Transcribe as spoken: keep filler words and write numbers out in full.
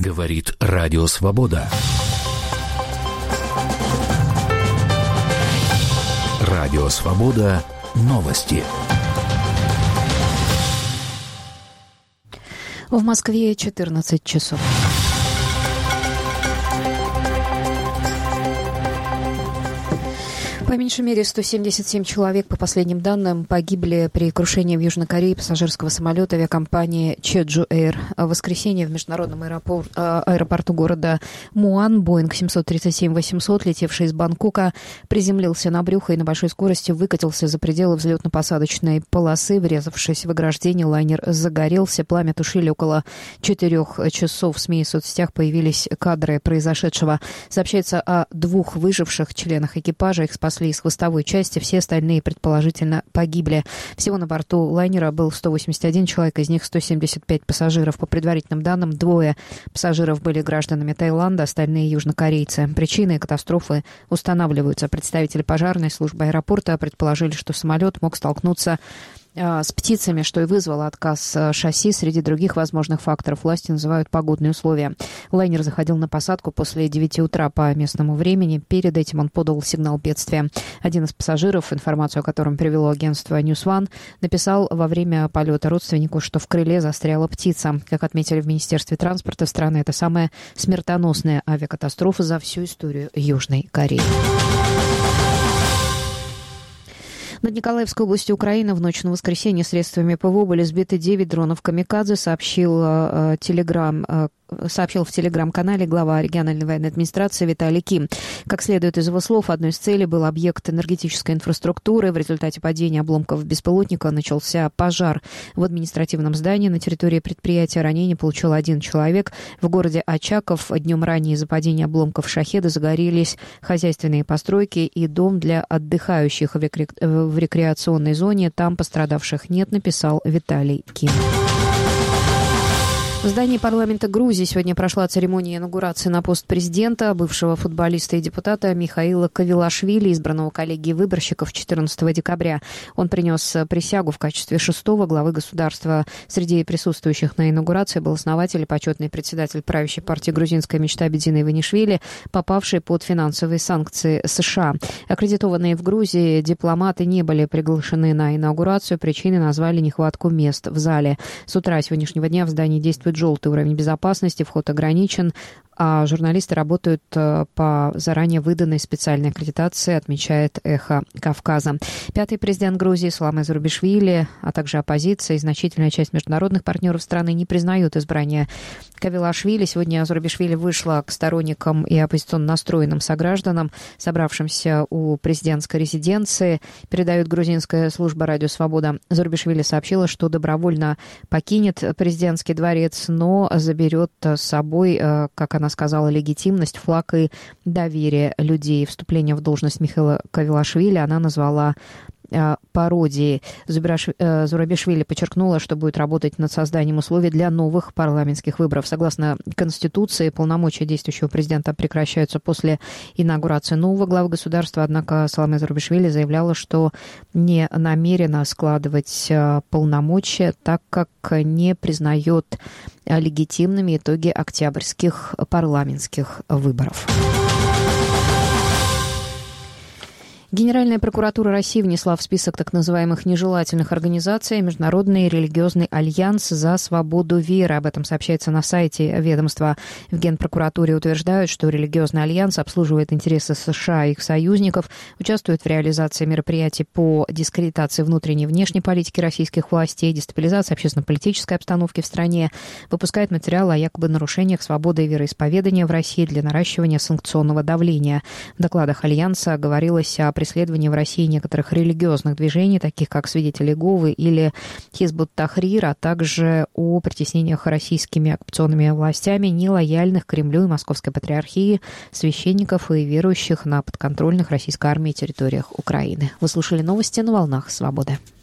Говорит Радио Свобода. Радио Свобода. Новости. В Москве четырнадцать часов. По меньшей мере сто семьдесят семь человек, по последним данным, погибли при крушении в Южной Корее пассажирского самолета авиакомпании Jeju Air. В воскресенье в международном аэропор... аэропорту города Муан Боинг семьсот тридцать семь восемьсот, летевший из Бангкока, приземлился на брюхо и на большой скорости выкатился за пределы взлетно-посадочной полосы. Врезавшись в ограждение, лайнер загорелся. Пламя тушили около четырех часов. В СМИ и соцсетях появились кадры произошедшего. Сообщается о двух выживших членах экипажа. Их спасли из хвостовой части, все остальные, предположительно, погибли. Всего на борту лайнера был сто восемьдесят один человек, из них сто семьдесят пять пассажиров. По предварительным данным, двое пассажиров были гражданами Таиланда, остальные южнокорейцы. Причины катастрофы устанавливаются. Представители пожарной службы аэропорта предположили, что самолет мог столкнуться с птицами, что и вызвало отказ шасси. Среди других возможных факторов власти называют погодные условия. Лайнер заходил на посадку после девяти утра по местному времени. Перед этим он подал сигнал бедствия. Один из пассажиров, информацию о котором привело агентство News One, написал во время полета родственнику, что в крыле застряла птица. Как отметили в Министерстве транспорта страны, это самая смертоносная авиакатастрофа за всю историю Южной Кореи. Над Николаевской областью Украины в ночь на воскресенье средствами ПВО были сбиты девять дронов «Камикадзе», сообщил э, Телеграм э, сообщил в телеграм-канале глава региональной военной администрации Виталий Ким. Как следует из его слов, одной из целей был объект энергетической инфраструктуры. В результате падения обломков беспилотника начался пожар в административном здании на территории предприятия. Ранение получил один человек. В городе Очаков днем ранее из-за падения обломков «Шахеда» загорелись хозяйственные постройки и дом для отдыхающих в, рекре... в рекреационной зоне. Там пострадавших нет, написал Виталий Ким. В здании парламента Грузии сегодня прошла церемония инаугурации на пост президента бывшего футболиста и депутата Михаила Кавилашвили, избранного коллегией выборщиков четырнадцатого декабря. Он принес присягу в качестве шестого главы государства. Среди присутствующих на инаугурации был основатель и почетный председатель правящей партии «Грузинская мечта» Бедзина Иванишвили, попавший под финансовые санкции США. Аккредитованные в Грузии дипломаты не были приглашены на инаугурацию. Причиной назвали нехватку мест в зале. С утра сегодняшнего дня в здании действует желтый уровень безопасности, вход ограничен, а журналисты работают по заранее выданной специальной аккредитации, отмечает «Эхо Кавказа». Пятый президент Грузии Саламе Зурабишвили, а также оппозиция и значительная часть международных партнеров страны не признают избрание Кавилашвили. Сегодня Зурабишвили вышла к сторонникам и оппозиционно настроенным согражданам, собравшимся у президентской резиденции, передает грузинская служба «Радио Свобода». Зурабишвили сообщила, что добровольно покинет президентский дворец, но заберет с собой, как она сказала, легитимность, флаг и доверие людей. Вступление в должность Михаила Кавилашвили она назвала пародией. Зурабишвили подчеркнула, что будет работать над созданием условий для новых парламентских выборов. Согласно Конституции, полномочия действующего президента прекращаются после инаугурации нового главы государства, однако Саламе Зурабишвили заявляла, что не намерена складывать полномочия, так как не признает легитимными итоги октябрьских парламентских выборов. Генеральная прокуратура России внесла в список так называемых нежелательных организаций Международный религиозный альянс за свободу веры. Об этом сообщается на сайте ведомства. В Генпрокуратуре утверждают, что религиозный альянс обслуживает интересы США и их союзников, участвует в реализации мероприятий по дискредитации внутренней и внешней политики российских властей, дестабилизации общественно-политической обстановки в стране, выпускает материалы о якобы нарушениях свободы вероисповедания в России для наращивания санкционного давления. В докладах альянса говорилось о преследовании в России некоторых религиозных движений, таких как «Свидетели Иеговы» или «Хизбут-Тахрир», а также о притеснениях российскими оккупационными властями нелояльных Кремлю и Московской Патриархии священников и верующих на подконтрольных российской армии территориях Украины. Вы слушали новости на волнах «Свободы».